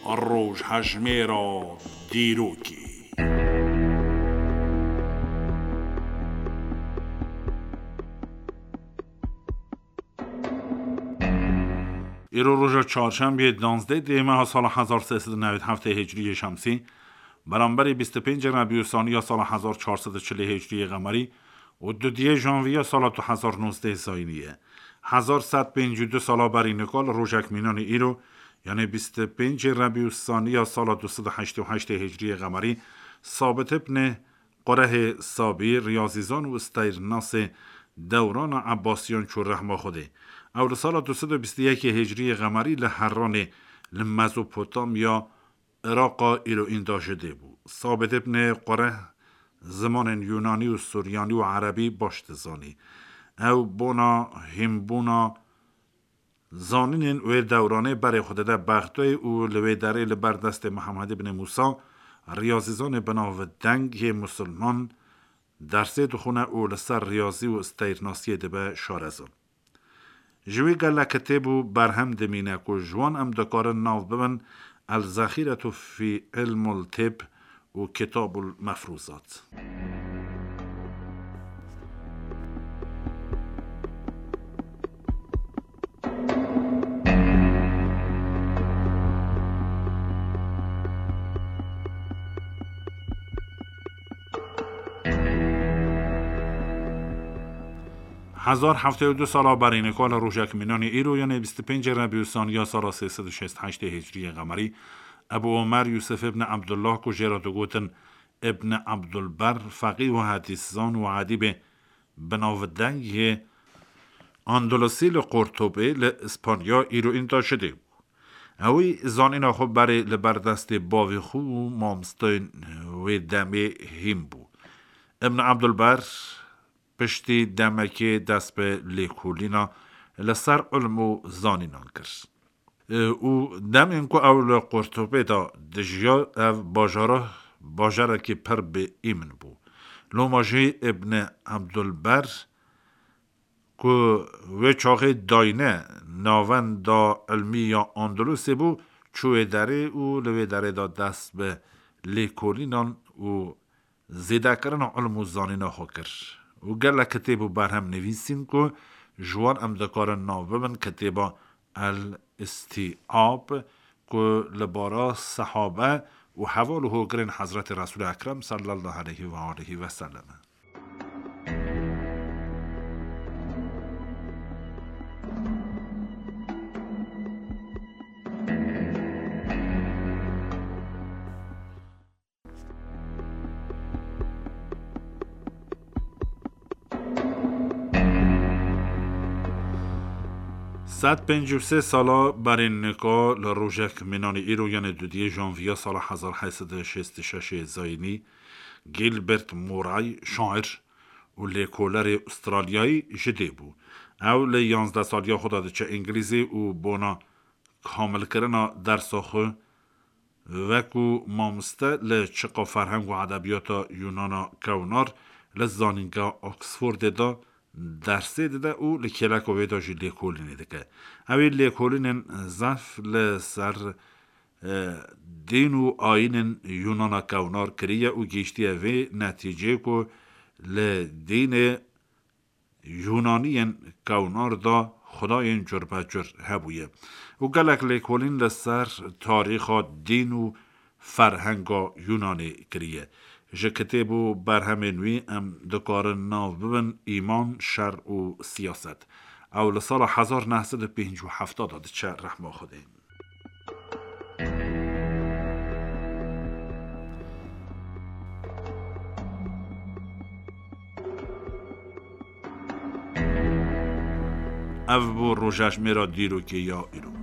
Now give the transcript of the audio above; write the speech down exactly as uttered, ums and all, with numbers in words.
روش هجمه را دیروکی. ایرو روز چهارشنبه دانزده دی ماه سال هزار و سیصد و نود و هفت هجری شمسی برابر بیست و پنج ربیع الثانی سال هزار و چهارصد و چهل هجری قمری و دو ژانویه سال دو هزار و نوزده زاینیه. هزار و صد و پنجاه و دو سال بر این کال روزک مینان ایرو یعنی بیست و پنج ربیع الثانی سال دویست و هشتاد و هشت هجری قمری ثابت ابن قره صابی ریاضیزان و استیرناس دوران عباسیان چون رحمه خوده اول سال دویست و بیست و یک هجری قمری لحران لمزوپوتامیا عراق ایرو این داشته بود. ثابت ابن قره زمان یونانی و سوریانی و عربی باشت زانی او بونا هم بونا زانین و دورانه بر خود ده بغدای او لوی داره لبردست محمد ابن موسی ریاضیزان بناو دنگ مسلمان درسه دخونه او لسر ریاضی و استیرناسی دبه شارزان جوی گله کتبو برهم دمینه که جوان ام دکارن ناو ببن الذخیرة فی علم الطب و کتاب المفروضات. هزار و هفتاد و دو سال بر این کال روزک مینان ایرو یعنی بیست و پنج ربیع الثانی سال سیصد و شصت و هشت هجری قمری ابو عمر یوسف ابن عبدالله کو جرا دوگوتن ابن عبدالبر فقیه و حدیثزان و عدیب بناو دنگ اندلسی لقرطبه لاسپانیا ایرو این داشته اوی زانین آخو بری لبردست باوی خو و مامستین و دمه هم بو. ابن عبدالبر پشتی دمکی دست به لیکولینا لسر علم و زانینان کرد. او دم اینکو اول قرطبه دا دجیا او باجاره باجاره که پر به ایمن بو. لوماجی ابن عبدالبر که و چاقه داینه ناون دا علمی یا اندلوسی بو چوه داره او لوه داره دا دست به لیکولینان و زیده کرن علم و زانینا خو کرد. و گله کتیبو برهم نویسین که جوان ام دکارن ناو ببن کتیبا الاستیعاب که لبارا صحابه و حوالو هو گرین حضرت رسول اکرم صلی الله علیه و آله و سلم. صد و پنجاه و سه سالا بر این نکا لروژک منان ایرو یعنی دو ژانویه سال هزار و هشتصد و شصت و شش زاینی گیلبرت مورای شاعر و لیکولر استرالیایی جده بو او لی یانزده سالیا خدا ده چه انگلیزی و بونا کامل کرنا درس خو وکو مامسته لچقا فرهنگ و ادبیات یونانا کونار لزانینگا اکسفورد دا درسه ده او لکلک و ویدا جی لیکولینه ده که اوی لیکولینن زف لسر دین و آین یونانا کونار کریه و گیشتیه وی نتیجه که لدین یونانین کونار دا خداین جر بجر هبویه و گلک لیکولین لسر تاریخ دین و فرهنگ یونانی کریه جه کتیبو برهمینوی ام دکارن ناو ببن ایمان شر و سیاست او لسال هزار و نهصد و پنجاه و هفت داده چه رحمه خودیم. او بو روژش میرا دیرو که یا ایرو